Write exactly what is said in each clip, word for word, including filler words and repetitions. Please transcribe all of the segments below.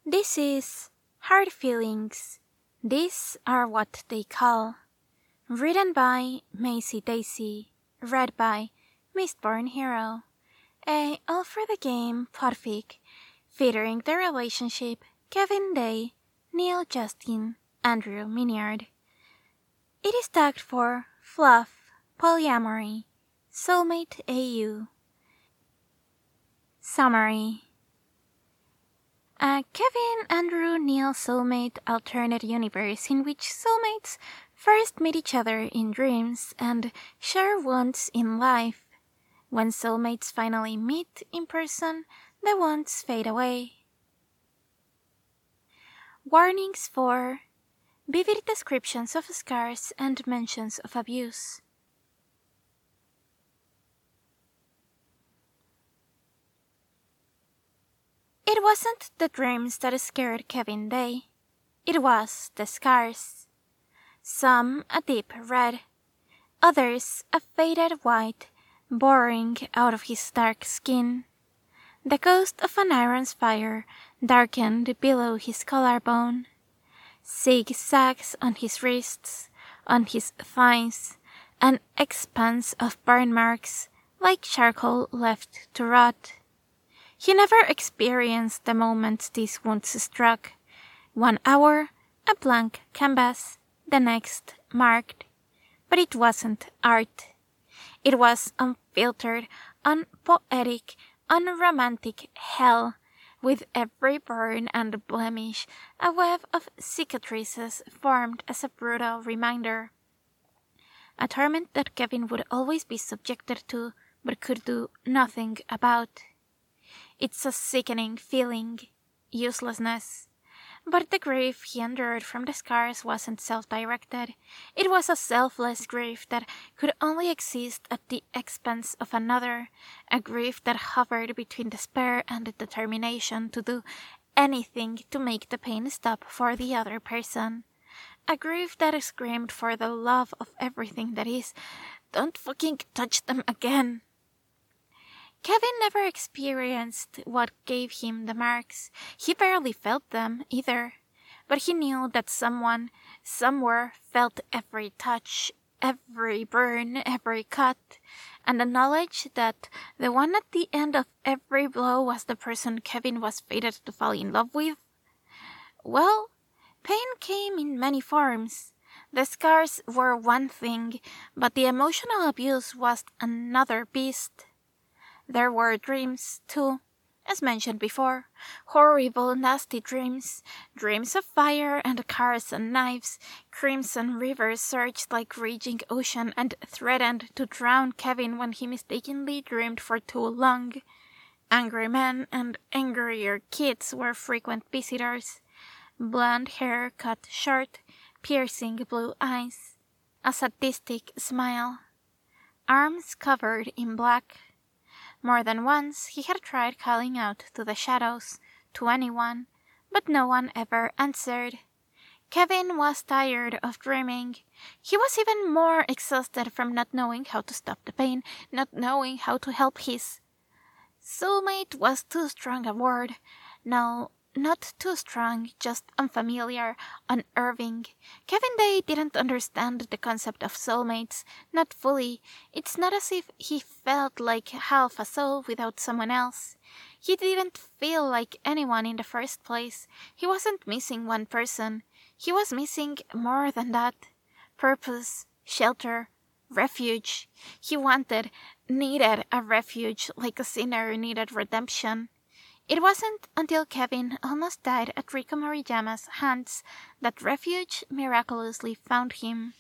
This is Hard Feelings. These are what they call. Written by Macy Daisy. Read by Mistborn Hero. A all for the game podfic featuring the relationship Kevin Day, Neil Justin, Andrew Minyard. It is tagged for fluff, polyamory, soulmate A U. Summary. A Kevin, Andrew, Neil soulmate alternate universe in which soulmates first meet each other in dreams and share once in life. When soulmates finally meet in person, the wants fade away. Warnings for vivid descriptions of scars and mentions of abuse. It wasn't the dreams that scared Kevin Day. It was the scars. Some a deep red, others a faded white, boring out of his dark skin. The ghost of an iron fire darkened below his collarbone. Zigzags on his wrists, on his thighs, an expanse of burn marks like charcoal left to rot. He never experienced the moment these wounds struck. One hour, a blank canvas, the next marked. But it wasn't art. It was unfiltered, unpoetic, unromantic hell, with every burn and blemish a web of cicatrices formed as a brutal reminder. A torment that Kevin would always be subjected to, but could do nothing about. It's a sickening feeling, uselessness. But the grief he endured from the scars wasn't self-directed. It was a selfless grief that could only exist at the expense of another, a grief that hovered between despair and determination to do anything to make the pain stop for the other person. A grief that screamed for the love of everything that is, "Don't fucking touch them again." Kevin never experienced what gave him the marks. He barely felt them, either. But he knew that someone, somewhere, felt every touch, every burn, every cut. And the knowledge that the one at the end of every blow was the person Kevin was fated to fall in love with. Well, pain came in many forms. The scars were one thing, but the emotional abuse was another beast. There were dreams, too, as mentioned before. Horrible, nasty dreams. Dreams of fire and cars and knives. Crimson rivers surged like raging ocean and threatened to drown Kevin when he mistakenly dreamed for too long. Angry men and angrier kids were frequent visitors. Blonde hair cut short, piercing blue eyes. A sadistic smile. Arms covered in black. More than once he had tried calling out to the shadows, to anyone, but no one ever answered. Kevin was tired of dreaming. He was even more exhausted from not knowing how to stop the pain, not knowing how to help his soulmate was too strong a word. No, not too strong, just unfamiliar, unnerving. Kevin Day didn't understand the concept of soulmates, not fully. It's not as if he felt like half a soul without someone else. He didn't feel like anyone in the first place. He wasn't missing one person. He was missing more than that. Purpose, shelter, refuge. He wanted, needed a refuge like a sinner needed redemption. It wasn't until Kevin almost died at Rico Moriyama's hands that refuge miraculously found him.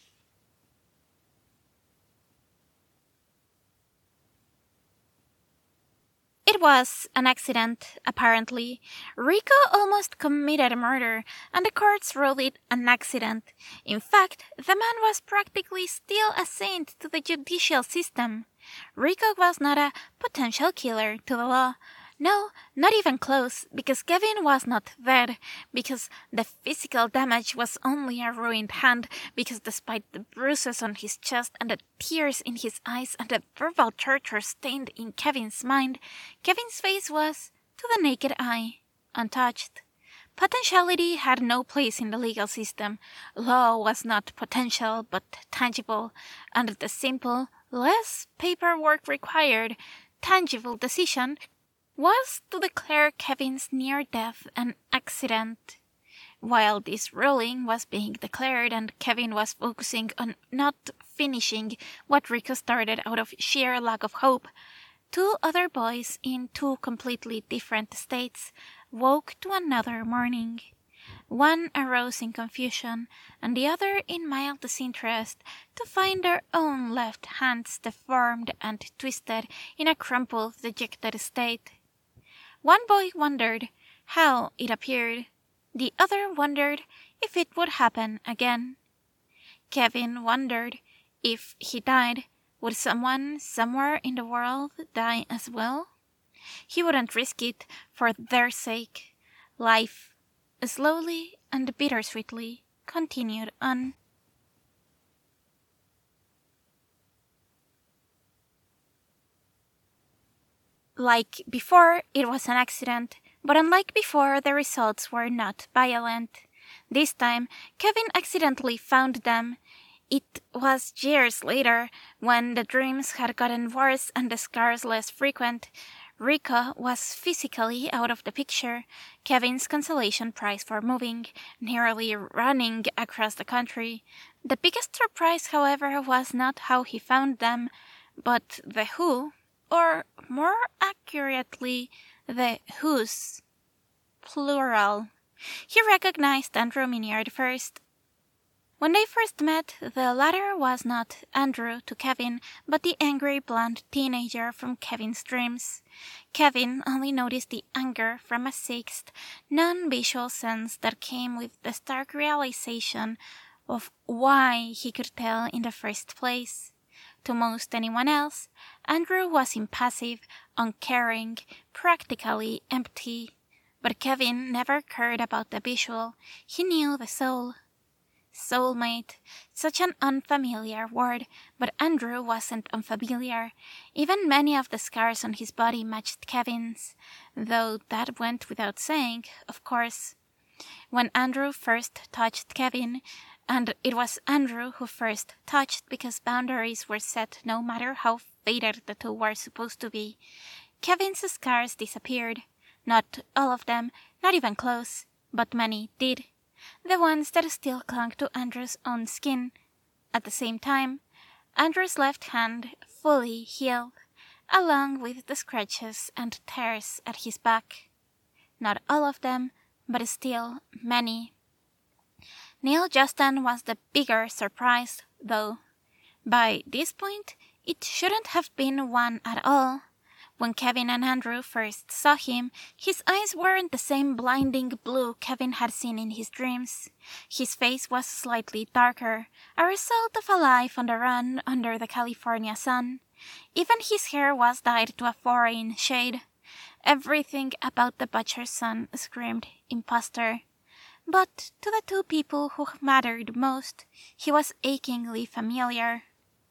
It was an accident, apparently. Rico almost committed murder, and the courts ruled it an accident. In fact, the man was practically still a saint to the judicial system. Rico was not a potential killer to the law. No, not even close, because Kevin was not dead, because the physical damage was only a ruined hand, because despite the bruises on his chest and the tears in his eyes and the verbal torture stained in Kevin's mind, Kevin's face was, to the naked eye, untouched. Potentiality had no place in the legal system. Law was not potential but tangible, and the simple, less paperwork required, tangible decision was to declare Kevin's near death an accident. While this ruling was being declared and Kevin was focusing on not finishing what Rico started out of sheer lack of hope, two other boys in two completely different states woke to another morning. One arose in confusion, and the other in mild disinterest, to find their own left hands deformed and twisted in a crumpled, dejected state. One boy wondered how it appeared. The other wondered if it would happen again. Kevin wondered if he died, would someone somewhere in the world die as well? He wouldn't risk it for their sake. Life, slowly and bittersweetly, continued on. Like before, it was an accident, but unlike before, the results were not violent. This time, Kevin accidentally found them. It was years later, when the dreams had gotten worse and the scars less frequent. Rico was physically out of the picture, Kevin's consolation prize for moving, nearly running across the country. The biggest surprise, however, was not how he found them, but the who, or more accurately, the whose. Plural. He recognized Andrew Minyard first. When they first met, the latter was not Andrew to Kevin, but the angry blonde teenager from Kevin's dreams. Kevin only noticed the anger from a sixth, non-visual sense that came with the stark realization of why he could tell in the first place. To most anyone else, Andrew was impassive, uncaring, practically empty. But Kevin never cared about the visual. He knew the soul. Soulmate, such an unfamiliar word, but Andrew wasn't unfamiliar. Even many of the scars on his body matched Kevin's, though that went without saying, of course. When Andrew first touched Kevin, and it was Andrew who first touched because boundaries were set no matter how faded the two were supposed to be, Kevin's scars disappeared. Not all of them, not even close, but many did. The ones that still clung to Andrew's own skin. At the same time, Andrew's left hand fully healed, along with the scratches and tears at his back. Not all of them, but still many. Neil Justin was the bigger surprise, though. By this point, it shouldn't have been one at all. When Kevin and Andrew first saw him, his eyes weren't the same blinding blue Kevin had seen in his dreams. His face was slightly darker, a result of a life on the run under the California sun. Even his hair was dyed to a foreign shade. Everything about the butcher's son screamed imposter. But to the two people who mattered most, he was achingly familiar.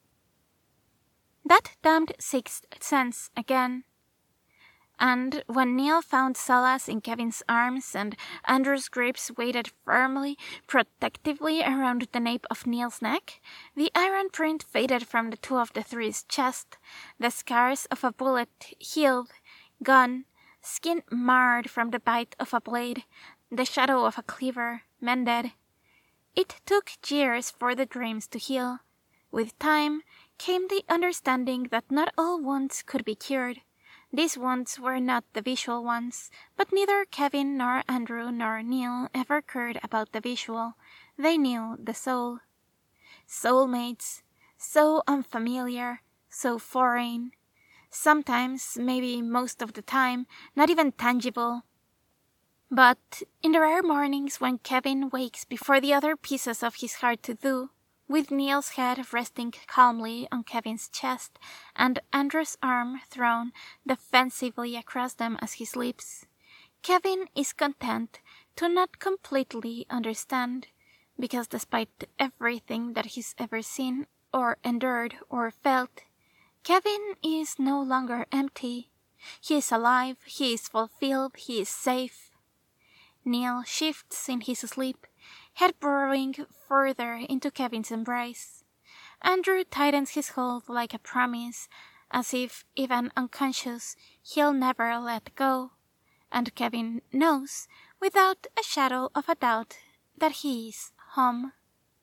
That damned sixth sense again. And when Neil found solace in Kevin's arms and Andrew's grips weighted firmly, protectively around the nape of Neil's neck, the iron print faded from the two of the three's chest, the scars of a bullet healed, gone, skin marred from the bite of a blade, the shadow of a cleaver mended. It took years for the dreams to heal. With time came the understanding that not all wounds could be cured. These wounds were not the visual ones, but neither Kevin nor Andrew nor Neil ever cared about the visual. They knew the soul. Soulmates, so unfamiliar, so foreign. Sometimes, maybe most of the time, not even tangible. But in the rare mornings when Kevin wakes before the other pieces of his heart to do, with Neil's head resting calmly on Kevin's chest and Andrew's arm thrown defensively across them as he sleeps, Kevin is content to not completely understand, because despite everything that he's ever seen or endured or felt, Kevin is no longer empty. He is alive, he is fulfilled, he is safe. Neil shifts in his sleep, head burrowing further into Kevin's embrace. Andrew tightens his hold like a promise, as if, even unconscious, he'll never let go. And Kevin knows, without a shadow of a doubt, that he's home.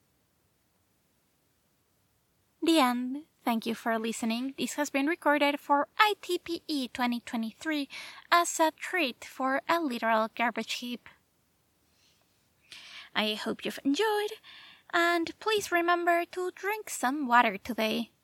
The end. Thank you for listening. This has been recorded for I T P E twenty twenty-three as a treat for a literal garbage heap. I hope you've enjoyed, and please remember to drink some water today.